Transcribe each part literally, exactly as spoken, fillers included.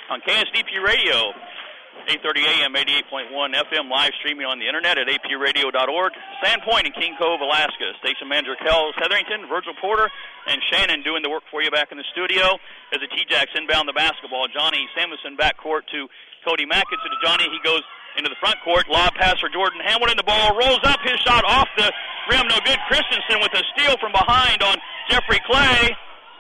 on K S D P Radio, eight thirty A M, eighty-eight point one F M, live streaming on the internet at a p radio dot org. Sandpoint in King Cove, Alaska. Station manager Kells Hetherington, Virgil Porter, and Shannon doing the work for you back in the studio. As the T-Jacks inbound the basketball, Johnny Samuelson backcourt to Cody Mack. It's to Johnny. He goes into the front court. Lob pass for Jordan Hamilton. The ball rolls up. His shot off the rim. No good. Christensen with a steal from behind on Jeffrey Clay.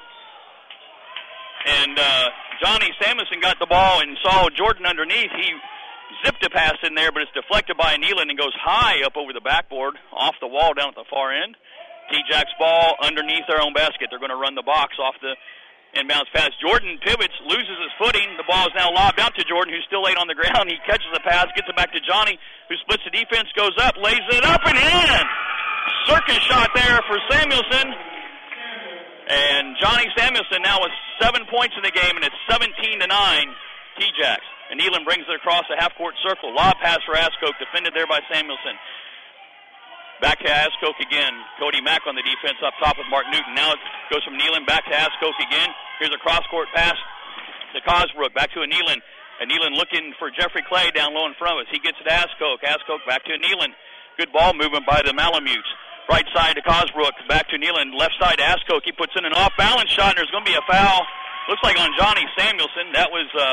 And uh, Johnny Samuelson got the ball and saw Jordan underneath. He zipped a pass in there, but it's deflected by Nealon and goes high up over the backboard, off the wall down at the far end. T-Jacks ball underneath their own basket. They're going to run the box off the inbounds pass. Jordan pivots, loses his footing. The ball is now lobbed out to Jordan, who's still laid on the ground. He catches the pass, gets it back to Johnny, who splits the defense, goes up, lays it up and in. Circus shot there for Samuelson. And Johnny Samuelson now with seven points in the game, and it's seventeen to nine T-Jacks. And Nealon brings it across the half-court circle. Lob pass for Askoke, defended there by Samuelson. Back to Askoke again. Cody Mack on the defense up top with Mark Newton. Now it goes from Nealon back to Askoke again. Here's a cross-court pass to Cosbrook. Back to a Nealon. A Nealon looking for Jeffrey Clay down low in front of us. He gets it to Askoke. Askoke back to a Nealon. Good ball movement by the Malamutes. Right side to Cosbrook. Back to Nealon. Left side to Askoke. He puts in an off-balance shot, and there's going to be a foul. Looks like on Johnny Samuelson. That was, uh,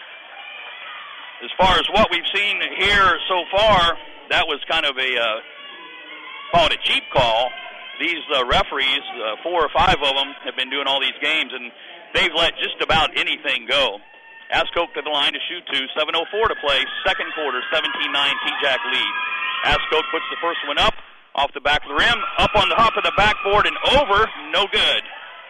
as far as what we've seen here so far, that was kind of a... Uh, call it a cheap call. These uh, referees, uh, four or five of them, have been doing all these games, and they've let just about anything go. Askoke to the line to shoot two. seven oh four to play. Second quarter, seventeen nine T-Jack lead. Askoke puts the first one up, off the back of the rim, up on the top of the backboard and over. No good.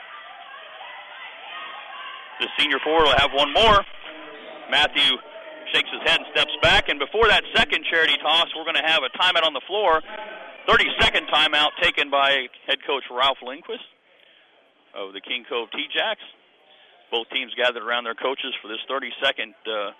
The senior forward will have one more. Matthew shakes his head and steps back, and before that second charity toss, we're going to have a timeout on the floor. thirty-second timeout taken by head coach Ralph Lindquist of the King Cove T-Jacks. Both teams gathered around their coaches for this thirty-second uh,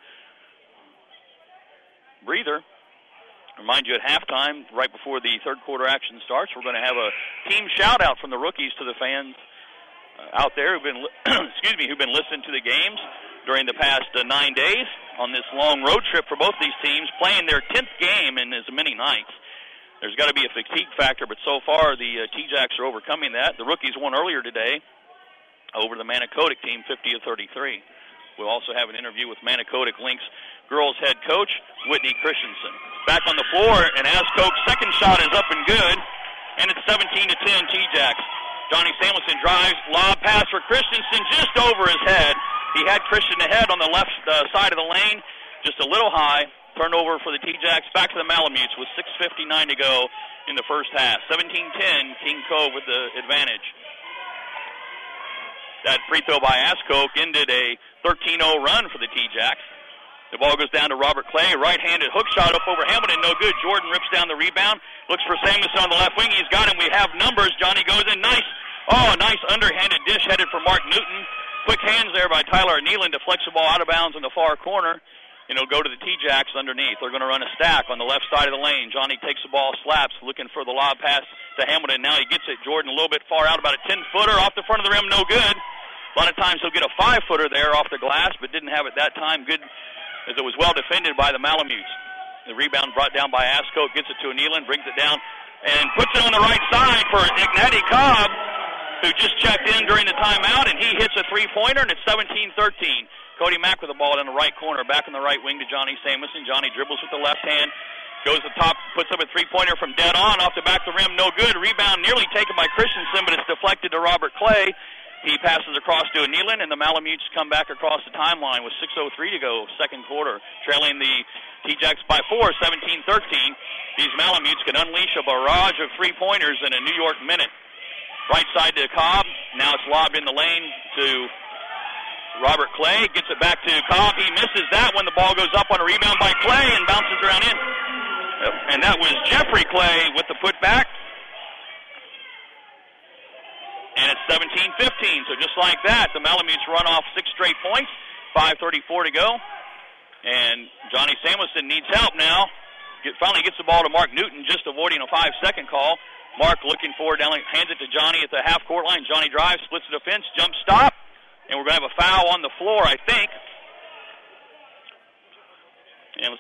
breather. Remind you at halftime, right before the third quarter action starts, we're going to have a team shout-out from the rookies to the fans uh, out there who've been, excuse me, who've been listening to the games during the past uh, nine days on this long road trip for both these teams, playing their tenth game in as many nights. There's got to be a fatigue factor, but so far the uh, T-Jacks are overcoming that. The rookies won earlier today over the Manicodic team, fifty to thirty-three. We'll also have an interview with Manicodic Lynx girls head coach Whitney Christensen. Back on the floor, and Askoke's second shot is up and good, and it's seventeen to ten T-Jacks. Johnny Samuelson drives, lob pass for Christensen just over his head. He had Christian ahead on the left uh, side of the lane, just a little high. Turnover for the T-Jacks. Back to the Malamutes with six fifty-nine to go in the first half. seventeen ten, King Cove with the advantage. That free throw by Askoke ended a thirteen oh run for the T-Jacks. The ball goes down to Robert Clay. Right-handed hook shot up over Hamilton. No good. Jordan rips down the rebound. Looks for Samuelson on the left wing. He's got him. We have numbers. Johnny goes in. Nice. Oh, nice underhanded dish headed for Mark Newton. Quick hands there by Tyler Nealon. Deflects the ball out of bounds in the far corner. And it'll go to the T-Jacks underneath. They're going to run a stack on the left side of the lane. Johnny takes the ball, slaps, looking for the lob pass to Hamilton. Now he gets it. Jordan a little bit far out, about a ten-footer off the front of the rim. No good. A lot of times he'll get a five-footer there off the glass, but didn't have it that time. Good, as it was well defended by the Malamutes. The rebound brought down by Askoke. Gets it to Nealon, brings it down, and puts it on the right side for Ignati Cobb, who just checked in during the timeout, and he hits a three-pointer, and it's seventeen thirteen. Cody Mack with the ball in the right corner, back in the right wing to Johnny Samuelson. Johnny dribbles with the left hand, goes to the top, puts up a three-pointer from dead on, off the back of the rim, no good. Rebound nearly taken by Christensen, but it's deflected to Robert Clay. He passes across to a Nealon, and the Malamutes come back across the timeline with six oh three to go, second quarter, trailing the T-Jacks by four, seventeen thirteen. These Malamutes can unleash a barrage of three-pointers in a New York minute. Right side to Cobb. Now it's lobbed in the lane to Robert Clay. Gets it back to Cobb. He misses that when the ball goes up on a rebound by Clay and bounces around in. And that was Jeffrey Clay with the putback. And it's seventeen fifteen. So just like that, the Malamutes run off six straight points. five thirty-four to go. And Johnny Samuelson needs help now. Get, finally gets the ball to Mark Newton, just avoiding a five-second call. Mark looking for it, down, hands it to Johnny at the half-court line. Johnny drives, splits the defense, jump stop. And we're going to have a foul on the floor, I think.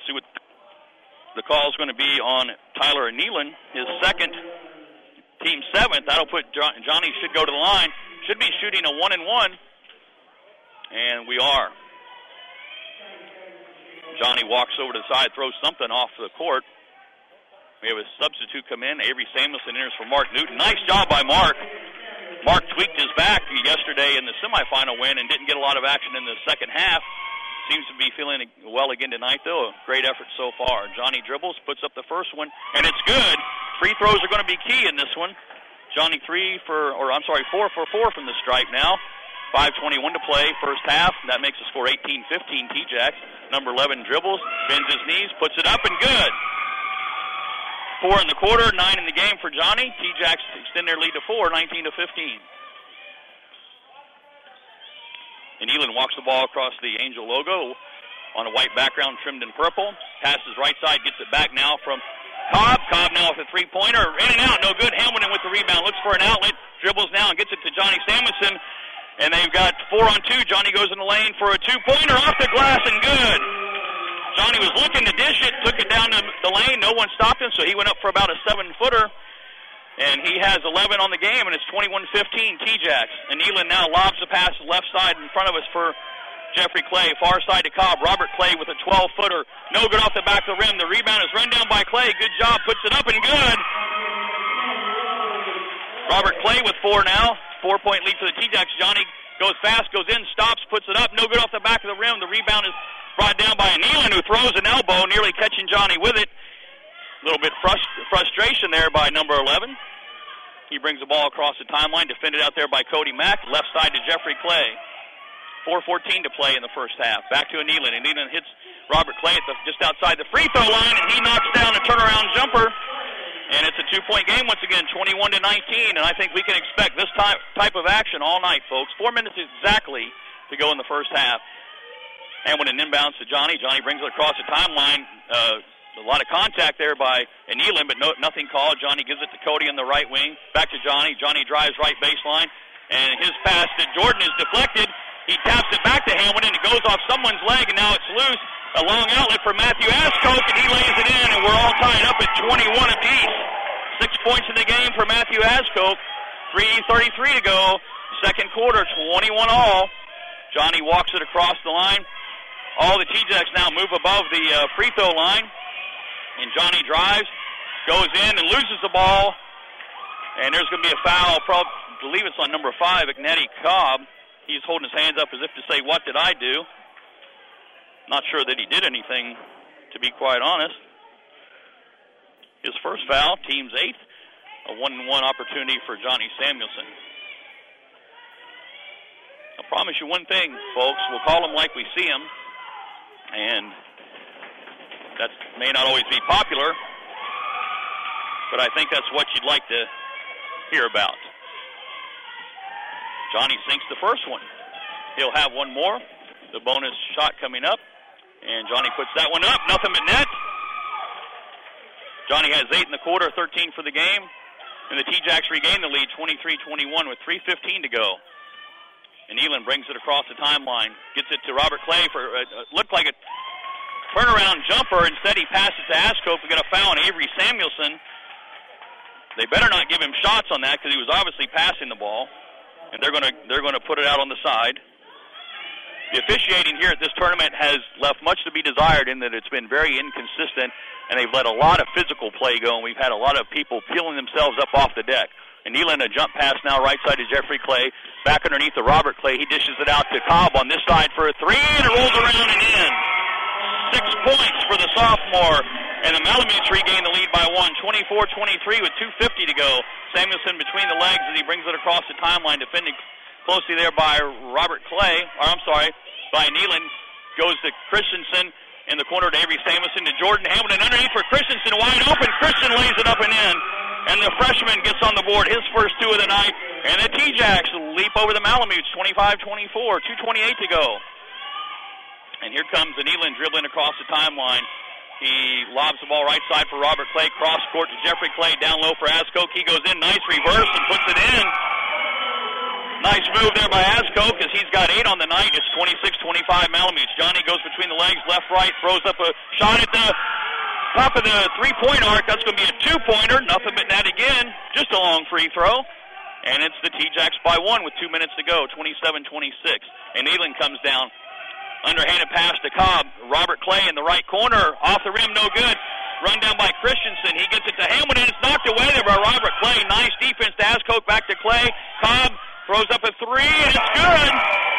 see what the call is going to be on Tyler Nealon, his second, team seventh. That'll put John, Johnny should go to the line. Should be shooting a one and one, and we are. Johnny walks over to the side, throws something off the court. We have a substitute come in. Avery Samuelson enters for Mark Newton. Nice job by Mark. Mark tweaked his back yesterday in the semifinal win and didn't get a lot of action in the second half. Seems to be feeling well again tonight, though. Great effort so far. Johnny dribbles, puts up the first one, and it's good. Free throws are going to be key in this one. Johnny three for, or I'm sorry, four for four from the stripe now. five twenty-one to play, first half. That makes the score eighteen fifteen T-Jacks. Number eleven dribbles, bends his knees, puts it up, and good. Four in the quarter, nine in the game for Johnny. T-Jacks extend their lead to four, nineteen to fifteen. And Elin walks the ball across the Angel logo on a white background trimmed in purple. Passes right side, gets it back now from Cobb. Cobb now with a three-pointer. In and out, no good. Hamilton with the rebound. Looks for an outlet. Dribbles now and gets it to Johnny Samuelson. And they've got four on two. Johnny goes in the lane for a two-pointer off the glass and good. Johnny was looking to dish it, took it down to the lane. No one stopped him, so he went up for about a seven-footer. And he has eleven on the game, and it's twenty-one fifteen T-Jacks. And Elin now lobs the pass left side in front of us for Jeffrey Clay. Far side to Cobb. Robert Clay with a twelve-footer. No good off the back of the rim. The rebound is run down by Clay. Good job. Puts it up and good. Robert Clay with four now. Four-point lead for the T-Jacks. Johnny goes fast, goes in, stops, puts it up. No good off the back of the rim. The rebound is brought down by Nealon, who throws an elbow, nearly catching Johnny with it. A little bit frust- frustration there by number eleven. He brings the ball across the timeline, defended out there by Cody Mack. Left side to Jeffrey Clay. four fourteen to play in the first half. Back to Nealon, and Nealon hits Robert Clay at the, just outside the free throw line, and he knocks down a turnaround jumper. And it's a two-point game once again, twenty-one to nineteen, and I think we can expect this type, type of action all night, folks. Four minutes exactly to go in the first half. Hamilton inbounds to Johnny. Johnny brings it across the timeline. Uh, a lot of contact there by Nealon, but no, nothing called. Johnny gives it to Cody in the right wing. Back to Johnny. Johnny drives right baseline, and his pass to Jordan is deflected. He taps it back to Hamilton. It goes off someone's leg, and now it's loose. A long outlet for Matthew Ascoke, and he lays it in, and we're all tied up at twenty-one apiece. Six points in the game for Matthew Ascoke. three thirty-three to go. Second quarter, twenty-one all. Johnny walks it across the line. All the T-Jacks now move above the uh, free throw line. And Johnny drives, goes in, and loses the ball. And there's going to be a foul. I believe it's on number five, Ignetti Cobb. He's holding his hands up as if to say, what did I do? Not sure that he did anything, to be quite honest. His first foul, team's eighth. A one-and-one opportunity for Johnny Samuelson. I promise you one thing, folks. We'll call him like we see him. And that may not always be popular, but I think that's what you'd like to hear about. Johnny sinks the first one. He'll have one more. The bonus shot coming up. And Johnny puts that one up. Nothing but net. Johnny has eight in the quarter, thirteen for the game. And the T-Jacks regain the lead, twenty-three twenty-one with three fifteen to go. And Elin brings it across the timeline. Gets it to Robert Clay for, uh, looked like a turnaround jumper. Instead, he passes to Ascope. We got a foul on Avery Samuelson. They better not give him shots on that because he was obviously passing the ball. And they're going to they're going to put it out on the side. The officiating here at this tournament has left much to be desired in that it's been very inconsistent, and they've let a lot of physical play go, and we've had a lot of people peeling themselves up off the deck. And Nealon, a jump pass now right side to Jeffrey Clay. Back underneath to Robert Clay. He dishes it out to Cobb on this side for a three, and it rolls around and in. Six points for the sophomore, and the Malamutes regain the lead by one, twenty-four twenty-three with two fifty to go. Samuelson between the legs as he brings it across the timeline, defending closely there by Robert Clay, or I'm sorry, by Nealon. Goes to Christensen in the corner to Avery Samuelson to Jordan Hamilton underneath for Christensen, wide open. Christian lays it up and in, and the freshman gets on the board, his first two of the night, and the T-Jacks leap over the Malamutes, twenty-five twenty-four, two twenty-eight to go. And here comes Nealon dribbling across the timeline. He lobs the ball right side for Robert Clay, cross court to Jeffrey Clay, down low for Ascoke. He goes in, nice reverse, and puts it in. Nice move there by Asco because he's got eight on the night. It's twenty-six twenty-five Malamutes. Johnny goes between the legs, left, right, throws up a shot at the top of the three-point arc. That's going to be a two-pointer. Nothing but net again. Just a long free throw. And it's the T-Jacks by one with two minutes to go, twenty-seven twenty-six. And Neyland comes down. Underhanded pass to Cobb. Robert Clay in the right corner. Off the rim, no good. Run down by Christensen. He gets it to Hamilton. It's knocked away there by Robert Clay. Nice defense to Ascoke. Back to Clay. Cobb throws up a three, and it's good.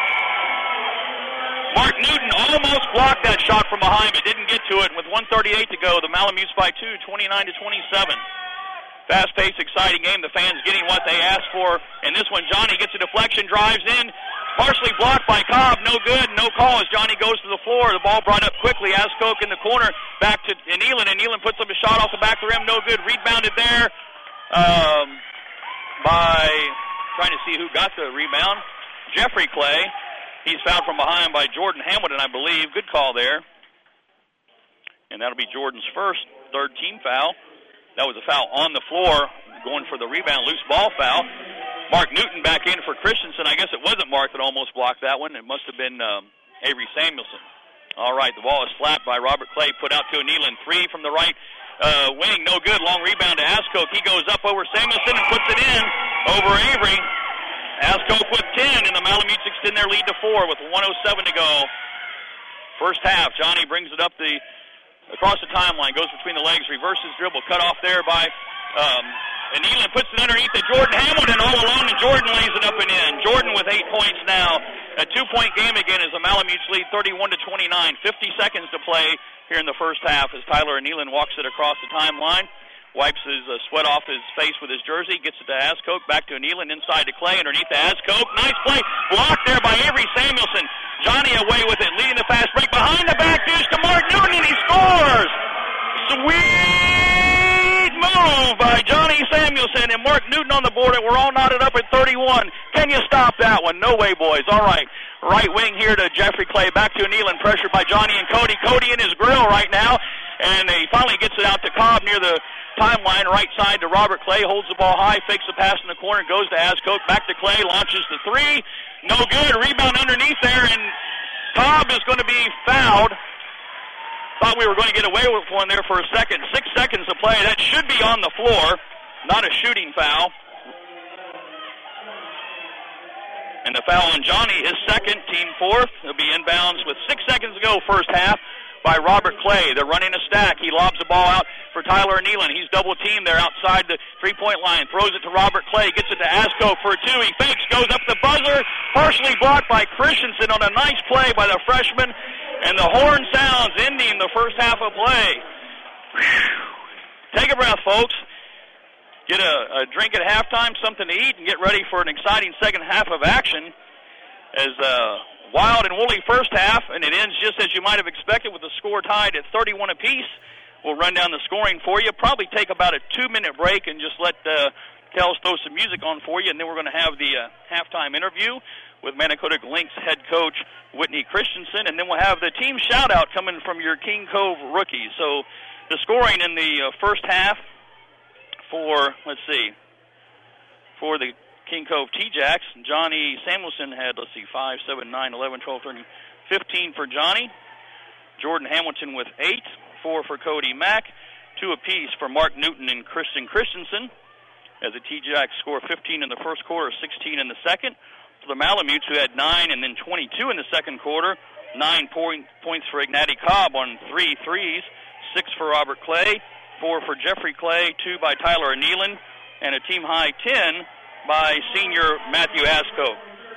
Mark Newton almost blocked that shot from behind, but didn't get to it. With one thirty-eight to go, the Malamutes by two, twenty-nine to twenty-seven. Fast-paced, exciting game. The fans getting what they asked for. And this one, Johnny gets a deflection, drives in. Partially blocked by Cobb. No good, no call as Johnny goes to the floor. The ball brought up quickly. Ascoke in the corner. Back to Neyland, and Neyland puts up a shot off the back of the rim. No good. Rebounded there um, by, trying to see who got the rebound. Jeffrey Clay. He's fouled from behind by Jordan Hamilton, I believe. Good call there. And that'll be Jordan's first, third team foul. That was a foul on the floor, going for the rebound, loose ball foul. Mark Newton back in for Christensen. I guess it wasn't Mark that almost blocked that one. It must have been um, Avery Samuelson. All right, the ball is slapped by Robert Clay, put out to a Neyland. Three from the right uh, wing, no good. Long rebound to Ascoke. He goes up over Samuelson and puts it in over Avery. Ascoke with ten, and the Malamutes extend their lead to four with one oh seven to go. First half, Johnny brings it up the across the timeline, goes between the legs, reverses dribble, cut off there by um, and Neyland puts it underneath to Jordan Hamilton all alone, and Jordan lays it up and in. Jordan with eight points now. A two-point game again as the Malamutes lead thirty-one to twenty-nine. fifty seconds to play here in the first half as Tyler Neyland walks it across the timeline. Wipes his uh, sweat off his face with his jersey, gets it to Ascoke, back to Neyland, inside to Clay, underneath to Ascoke. Nice play, blocked there by Avery Samuelson. Johnny away with it, leading the fast break. Behind the back dish to Mark Newton, and he scores! Sweet move by Johnny Samuelson and Mark Newton on the board, and we're all knotted up at thirty-one. Can you stop that one? No way, boys. All right. Right wing here to Jeffrey Clay, back to Neyland, pressured by Johnny and Cody. Cody in his grill right now, and he finally gets it out to Cobb near the timeline, right side to Robert Clay, holds the ball high, fakes the pass in the corner, goes to Ascoke, back to Clay, launches the three. No good. Rebound underneath there, and Cobb is going to be fouled. Thought we were going to get away with one there for a second. Six seconds to play. That should be on the floor, not a shooting foul. And the foul on Johnny is second, team fourth. He'll be inbounds with six seconds to go first half by Robert Clay. They're running a stack. He lobs the ball out for Tyler Neyland. He's double-teamed there outside the three-point line. Throws it to Robert Clay. Gets it to Ascoke for a two. He fakes, goes up the buzzer. Partially blocked by Christensen on a nice play by the freshman. And the horn sounds, ending the first half of play. Whew. Take a breath, folks. Get a, a drink at halftime, something to eat, and get ready for an exciting second half of action. As uh, wild and woolly first half, and it ends just as you might have expected with the score tied at thirty-one apiece. We'll run down the scoring for you. Probably take about a two-minute break and just let uh, Kels throw some music on for you, and then we're going to have the uh, halftime interview with Manicota Lynx head coach Whitney Christensen, and then we'll have the team shout-out coming from your King Cove rookies. So the scoring in the uh, first half for, let's see, for the King Cove T-Jacks, Johnny Samuelson had, let's see, five, seven, nine, eleven, twelve, thirteen, fifteen for Johnny. Jordan Hamilton with eight, four for Cody Mack, two apiece for Mark Newton and Kristen Christensen, as the T-Jacks score fifteen in the first quarter, sixteen in the second. For the Malamutes, who had nine and then twenty-two in the second quarter, nine point, points for Ignati Cobb on three threes, six for Robert Clay, four for Jeffrey Clay, two by Tyler Neyland, and a team-high ten by senior Matthew Ascoke.